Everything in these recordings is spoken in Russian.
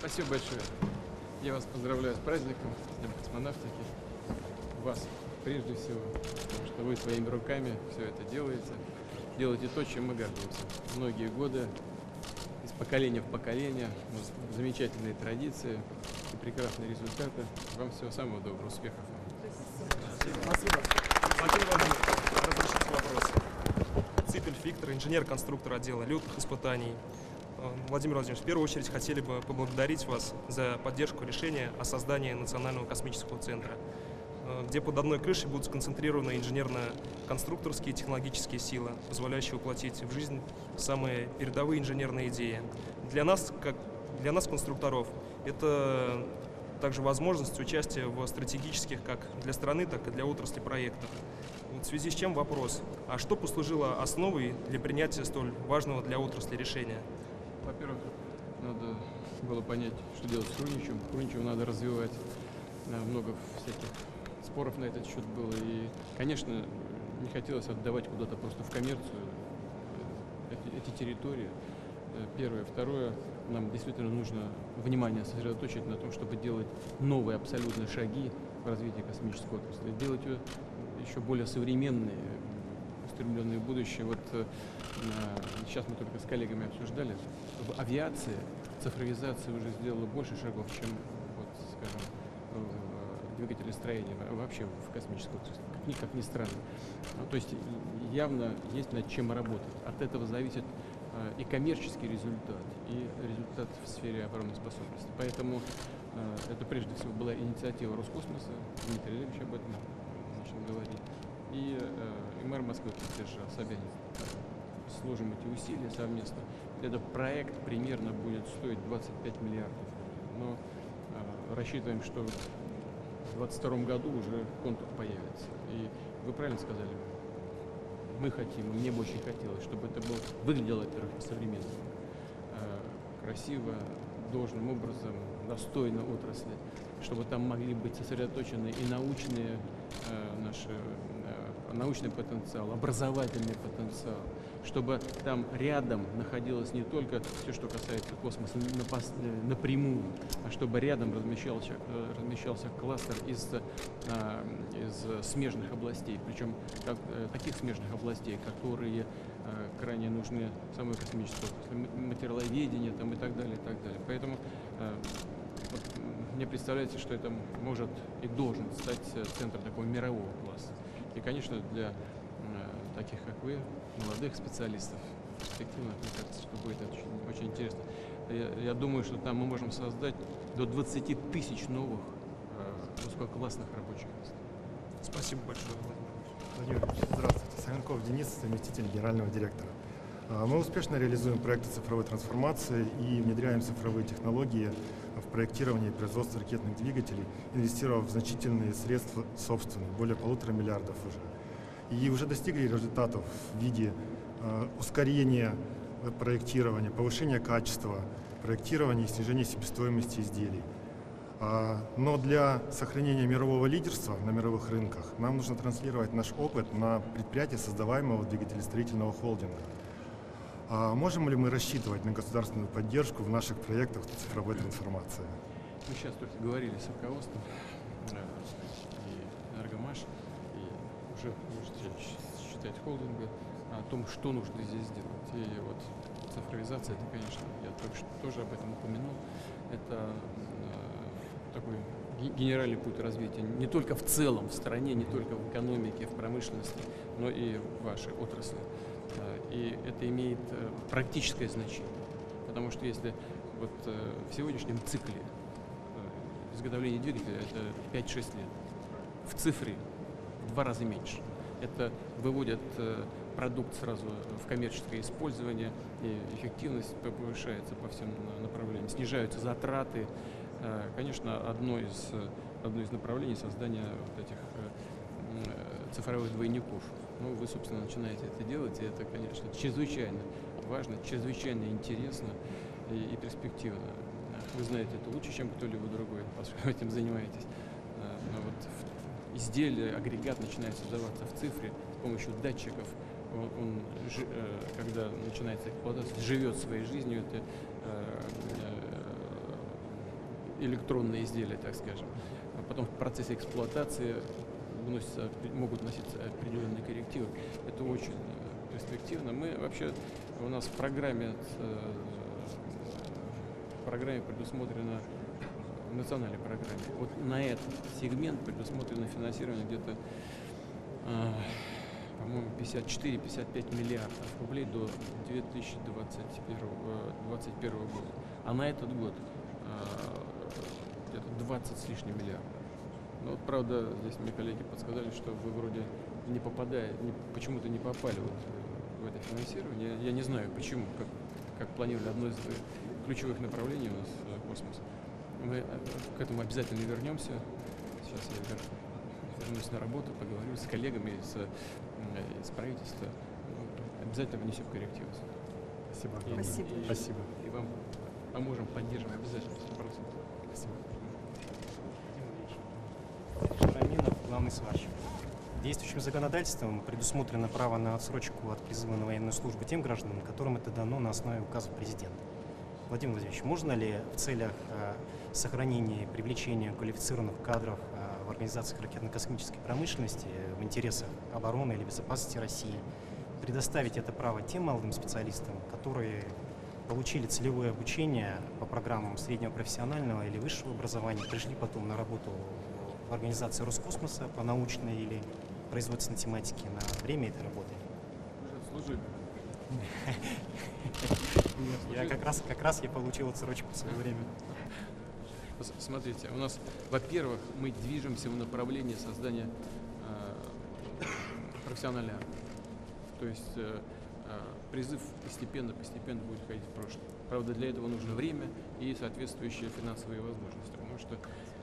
Спасибо большое. Я вас поздравляю с праздником, с Днем космонавтики. Вас прежде всего, потому что вы своими руками все это делаете. Делаете то, чем мы гордимся. Многие годы, из поколения в поколение, у нас замечательные традиции и прекрасные результаты. Вам всего самого доброго, успехов вам. Спасибо. Владимир Владимирович, разрешите вопрос. Ципель Виктор, инженер-конструктор отдела летных испытаний. Владимир Владимирович, в первую очередь хотели бы поблагодарить вас за поддержку решения о создании Национального космического центра, где под одной крышей будут сконцентрированы инженерно-конструкторские и технологические силы, позволяющие воплотить в жизнь самые передовые инженерные идеи. Для нас, конструкторов, это также возможность участия в стратегических как для страны, так и для отрасли проектах. В связи с чем вопрос: а что послужило основой для принятия столь важного для отрасли решения? Во-первых, надо было понять, что делать с Хруничем. Хруничева надо развивать. Много всяких споров на этот счет было. И, конечно, не хотелось отдавать куда-то просто в коммерцию эти территории. Первое. Второе. Нам действительно нужно внимание сосредоточить на том, чтобы делать новые абсолютно шаги в развитии космической отрасли. Делать ее еще более современной, устремленные в будущее. Вот сейчас мы только с коллегами обсуждали, в авиации цифровизация уже сделала больше шагов, чем, вот, скажем, в двигателестроении, вообще в космической отрасли, как ни странно. То есть явно есть над чем работать. От этого зависит и коммерческий результат, и результат в сфере оборонной способности. Поэтому это прежде всего была инициатива Роскосмоса, Дмитрий Олегович об этом начал говорить. И мэр Москвы поддержал Собянин. Сложим эти усилия совместно. Этот проект примерно будет стоить 25 миллиардов. Но рассчитываем, что в 2022 году уже контур появится. И вы правильно сказали, мы хотим, мне бы очень хотелось, чтобы это выглядело, во-первых, современно, красиво, должным образом, достойно отрасли, чтобы там могли быть сосредоточены и научный потенциал, образовательный потенциал, чтобы там рядом находилось не только все, что касается космоса напрямую, а чтобы рядом размещался кластер из смежных областей, причем таких смежных областей, которые крайне нужны самой космической отрасли, материаловедение там, и так далее, и так далее. Поэтому вот, мне представляется, что это может и должен стать центром такого мирового класса. И, конечно, для таких, как вы, молодых специалистов, перспективных, мне кажется, что будет это очень интересно. Я думаю, что там мы можем создать до 20 тысяч новых высококлассных рабочих мест. Спасибо большое, Владимир Ильич, здравствуйте. Саганков Денис, заместитель генерального директора. Мы успешно реализуем проекты цифровой трансформации и внедряем цифровые технологии в проектировании и производство ракетных двигателей, инвестировав значительные средства собственные, более 1,5 миллиарда уже. И уже достигли результатов в виде ускорения проектирования, повышения качества проектирования и снижения себестоимости изделий. Но для сохранения мирового лидерства на мировых рынках нам нужно транслировать наш опыт на предприятия, создаваемого двигателестроительного холдинга. Можем ли мы рассчитывать на государственную поддержку в наших проектах цифровой трансформации? Мы сейчас только говорили с руководством и Энергомаш, и уже можете считать холдинга о том, что нужно здесь сделать. И вот цифровизация, это, конечно, я только что тоже об этом упомянул, это такой генеральный путь развития не только в целом в стране, не только в экономике, в промышленности, но и в вашей отрасли. И это имеет практическое значение, потому что если вот в сегодняшнем цикле изготовления двигателя это 5-6 лет, в цифре в 2 раза меньше. Это выводят продукт сразу в коммерческое использование, и эффективность повышается по всем направлениям, снижаются затраты. Конечно, одно из направлений создания вот этих цифровых двойников. Ну, вы, собственно, начинаете это делать, и это, конечно, чрезвычайно важно, чрезвычайно интересно и перспективно. Вы знаете это лучше, чем кто-либо другой, поскольку этим занимаетесь. Но вот изделие, агрегат начинает создаваться в цифре с помощью датчиков. Он когда начинается эксплуатация, живет своей жизнью. Это электронные изделия, так скажем. А потом в процессе эксплуатации могут вноситься определенные коррективы. Это очень перспективно. Мы вообще, у нас в программе предусмотрено, в национальной программе, вот на этот сегмент предусмотрено финансирование где-то, по-моему, 54-55 миллиардов рублей до 2021 года. А на этот год где-то 20 с лишним миллиардов. Но вот, правда, здесь мне коллеги подсказали, что вы вроде почему-то не попали вот в это финансирование. Я не знаю, почему, как планировали одно из ключевых направлений у нас космос. Мы к этому обязательно вернемся. Сейчас я вернусь на работу, поговорю с коллегами из правительства. Обязательно внесем коррективы. Спасибо. Спасибо. Спасибо. И вам поможем, поддержим обязательно. Спасибо. Раминов, главный сварщик. Действующим законодательством предусмотрено право на отсрочку от призыва на военную службу тем гражданам, которым это дано на основе указа президента. Владимир Владимирович, можно ли в целях сохранения и привлечения квалифицированных кадров в организациях ракетно-космической промышленности в интересах обороны или безопасности России предоставить это право тем молодым специалистам, которые получили целевое обучение по программам среднего профессионального или высшего образования, пришли потом на работу в организации Роскосмоса по научной или производственной тематике на время этой работы? Служили. Я как раз я получил отсрочку в свое время. Смотрите, у нас, во-первых, мы движемся в направлении создания профессиональной армии. То есть призыв постепенно будет входить в прошлое. Правда, для этого нужно время и соответствующие финансовые возможности, потому что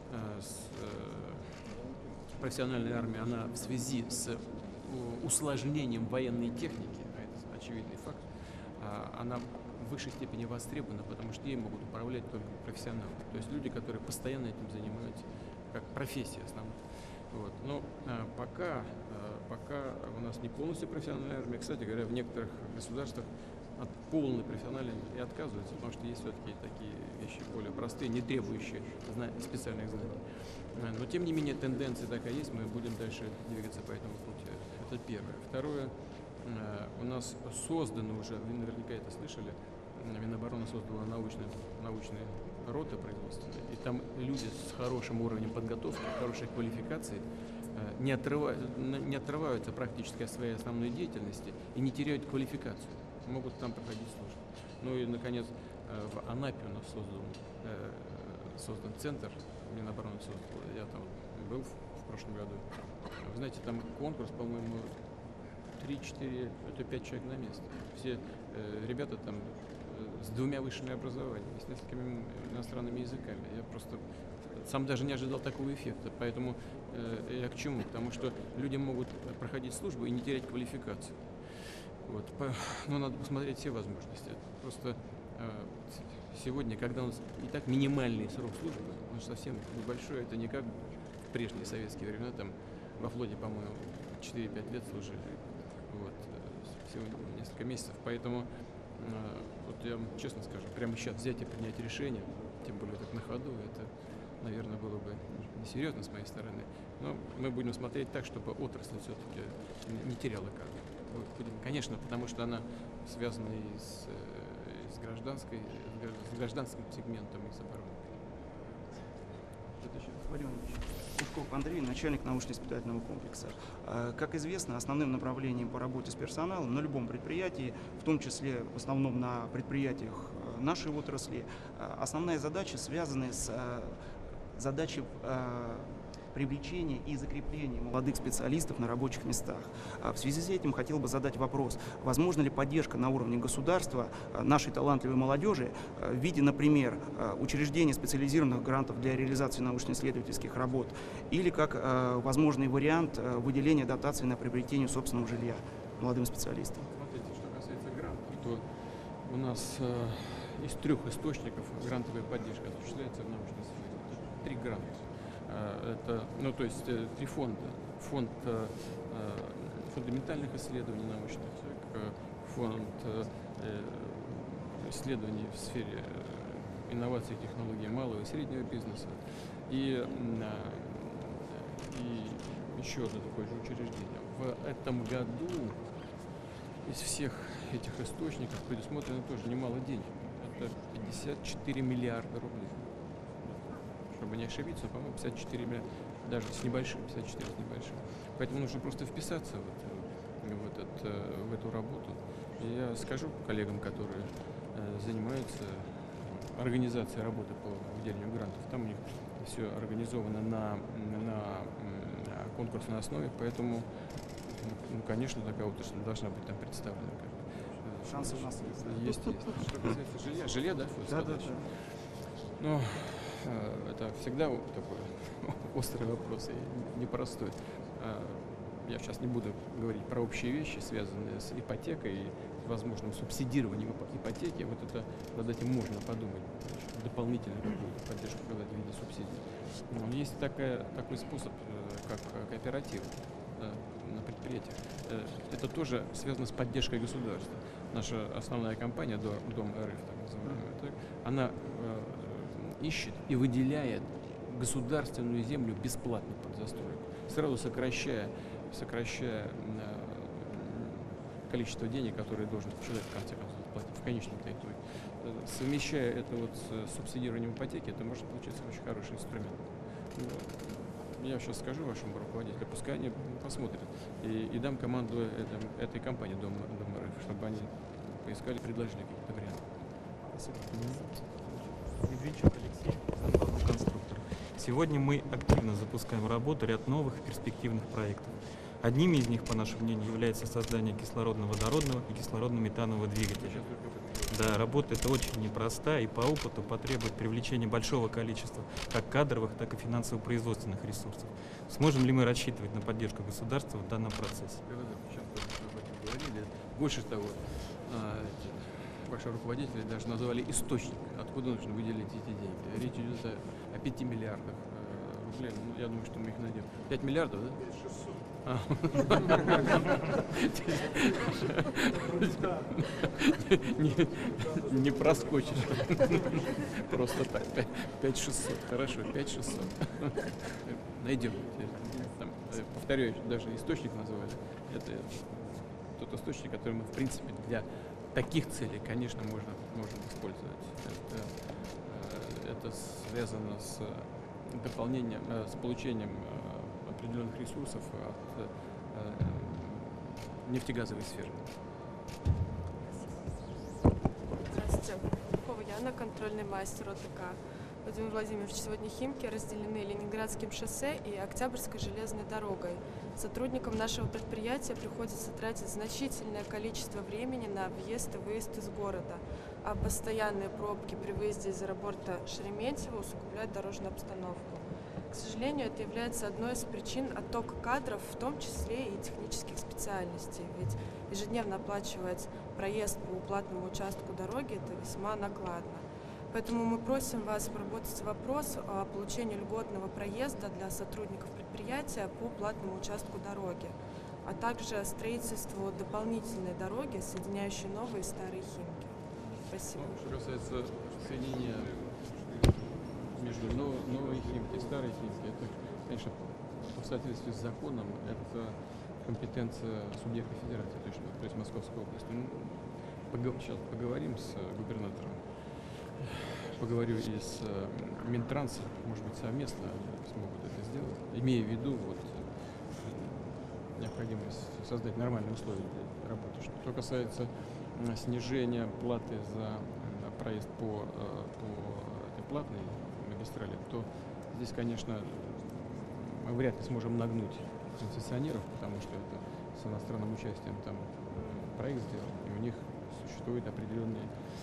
профессиональная армия, она в связи с усложнением военной техники, а это очевидный факт, она в высшей степени востребована, потому что ей могут управлять только профессионалы. То есть люди, которые постоянно этим занимаются, как профессия основная. Вот. Но пока у нас не полностью профессиональная армия. Кстати говоря, в некоторых государствах от полной профессиональной и отказываются, потому что есть все-таки такие вещи более простые, не требующие специальных знаний. Но тем не менее тенденция такая есть, мы будем дальше двигаться по этому пути. Это первое. Второе, у нас созданы уже, вы наверняка это слышали, Минобороны создала научные роты производственные, и там люди с хорошим уровнем подготовки, хорошей квалификацией не отрываются практически от своей основной деятельности и не теряют квалификацию, могут там проходить службу. Ну и, наконец, в Анапе у нас создан центр, Минобороны создал, я там был в прошлом году. Вы знаете, там конкурс, по-моему, 3-4, это 5 человек на место. Все ребята там с 2 высшими образованиями, с несколькими иностранными языками. Я просто сам даже не ожидал такого эффекта. Поэтому я к чему? Потому что люди могут проходить службу и не терять квалификацию. Вот. Но надо посмотреть все возможности. Просто сегодня, когда у нас и так минимальный срок службы, он совсем небольшой, это не как в прежние советские времена, там во флоте, по-моему, 4-5 лет служили. Вот. Всего несколько месяцев. Поэтому вот я вам честно скажу, прямо сейчас взять и принять решение, тем более так на ходу, это, наверное, было бы несерьезно с моей стороны. Но мы будем смотреть так, чтобы отрасль все-таки не теряла кадры. Конечно, потому что она связана и с гражданским сегментом и с обороной. Владимир Ильич, Пушков Андрей, начальник научно-испытательного комплекса. Как известно, основным направлением по работе с персоналом на любом предприятии, в том числе в основном на предприятиях нашей отрасли, основная задача связана с задачей привлечения и закрепления молодых специалистов на рабочих местах. В связи с этим хотел бы задать вопрос, возможно ли поддержка на уровне государства нашей талантливой молодежи в виде, например, учреждения специализированных грантов для реализации научно-исследовательских работ или как возможный вариант выделения дотаций на приобретение собственного жилья молодым специалистам. Смотрите, что касается грантов, то у нас из 3 источников грантовая поддержка осуществляется в научной сфере. 3 гранта. Это, ну, то есть 3 фонда. Фонд фундаментальных исследований научных, фонд исследований в сфере инноваций и технологий малого и среднего бизнеса. И еще одно такое же учреждение. В этом году из всех этих источников предусмотрено тоже немало денег. Это 54 миллиарда рублей. Чтобы не ошибиться, по-моему, 54 миллиарда, даже с небольшим, 54 с небольшим. Поэтому нужно просто вписаться в эту работу. И я скажу коллегам, которые занимаются организацией работы по выделению грантов, там у них все организовано на конкурсной основе, поэтому, конечно, такая отрасль должна быть там представлена. Шансы у нас есть. Что касается жилья, да? Да. Но это всегда такой острый вопрос и непростой. Я сейчас не буду говорить про общие вещи, связанные с ипотекой и возможным субсидированием ипотеки. Вот это над этим можно подумать. Дополнительно какую-то поддержку в виде субсидий. Но есть такой способ, как кооператив на предприятиях. Это тоже связано с поддержкой государства. Наша основная компания, Дом РФ, так называемая, она ищет и выделяет государственную землю бесплатно под застройку, сразу сокращая количество денег, которые должен человек в конце концов платить в конечном итоге. Совмещая это с субсидированием ипотеки, это может получиться очень хороший инструмент. Я сейчас скажу вашему руководителю, пускай они посмотрят. И дам команду этой компании Дом РФ, чтобы они поискали, предложили какие-то варианты. Спасибо. Медведчук Алексей, главный конструктор. Сегодня мы активно запускаем в работу ряд новых перспективных проектов. Одними из них, по нашему мнению, является создание кислородно-водородного и кислородно-метанового двигателя. Да, работа эта очень непростая и по опыту потребует привлечения большого количества как кадровых, так и финансово-производственных ресурсов. Сможем ли мы рассчитывать на поддержку государства в данном процессе? Сейчас говорили. Больше того, ваши руководители даже назвали источник, откуда нужно выделить эти деньги. Речь идет о 5 миллиардах рублей. Ну, я думаю, что мы их найдем. 5 миллиардов, да? 5-600. Не проскочишь. Просто так. 5-600. Хорошо, 5-600. Найдем. Повторяю, даже источник называли. Это тот источник, который мы, в принципе, для таких целей, конечно, можно использовать. Это связано с дополнением, с получением определенных ресурсов от нефтегазовой сферы. Здравствуйте. Кова Яна, контрольный мастер ОТК. Владимир Владимирович, сегодня Химки разделены Ленинградским шоссе и Октябрьской железной дорогой. Сотрудникам нашего предприятия приходится тратить значительное количество времени на въезд и выезд из города, а постоянные пробки при выезде из аэропорта Шереметьево усугубляют дорожную обстановку. К сожалению, это является одной из причин оттока кадров, в том числе и технических специальностей, ведь ежедневно оплачивать проезд по платному участку дороги – это весьма накладно. Поэтому мы просим вас проработать вопрос о получении льготного проезда для сотрудников предприятия по платному участку дороги, а также строительству дополнительной дороги, соединяющей новые и старые Химки. Спасибо. Что касается соединения между новой Химки и старой Химки, это, конечно, в соответствии с законом, это компетенция субъекта федерации, то есть Московской области. Сейчас поговорим с губернатором. Поговорю и с Минтрансом, может быть, совместно они смогут это сделать, имея в виду необходимость создать нормальные условия для работы. Что касается снижения платы за проезд по этой платной магистрали, то здесь, конечно, мы вряд ли сможем нагнуть концессионеров, потому что это с иностранным участием там проект сделан, и у них существуют определенные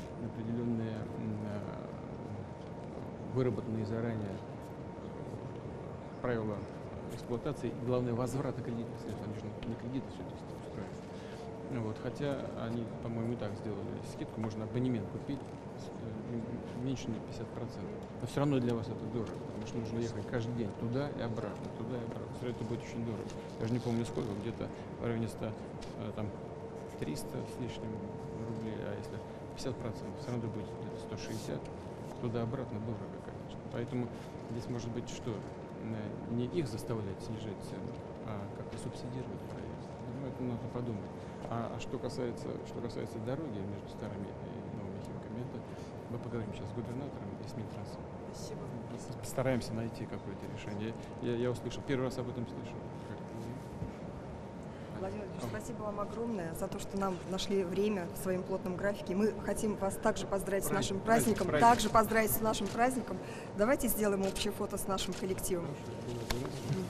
выработанные заранее правила эксплуатации и, главное, возврата кредитных средств. Они же на кредиты все это устроят. Вот, хотя они, по-моему, и так сделали скидку, можно абонемент купить меньше на 50%. Но все равно для вас это дорого, потому что нужно ехать каждый день туда и обратно, туда и обратно. Все это будет очень дорого. Я же не помню сколько, где-то в районе 100, там 300 с лишним рублей, а если 50%, все равно будет где-то 160. туда-обратно дорого, конечно. Поэтому здесь может быть что? Не их заставлять снижать цену, а как-то субсидировать проезд. Ну, это надо подумать. А что касается дороги между старыми и новыми Химками, это мы поговорим сейчас с губернатором и с Минтрансом. Спасибо. Постараемся найти какое-то решение. Я услышал, первый раз об этом слышал. Владимир Владимирович, спасибо вам огромное за то, что нам нашли время в своем плотном графике. Мы хотим вас также поздравить с нашим праздником. Также поздравить с нашим праздником. Давайте сделаем общее фото с нашим коллективом.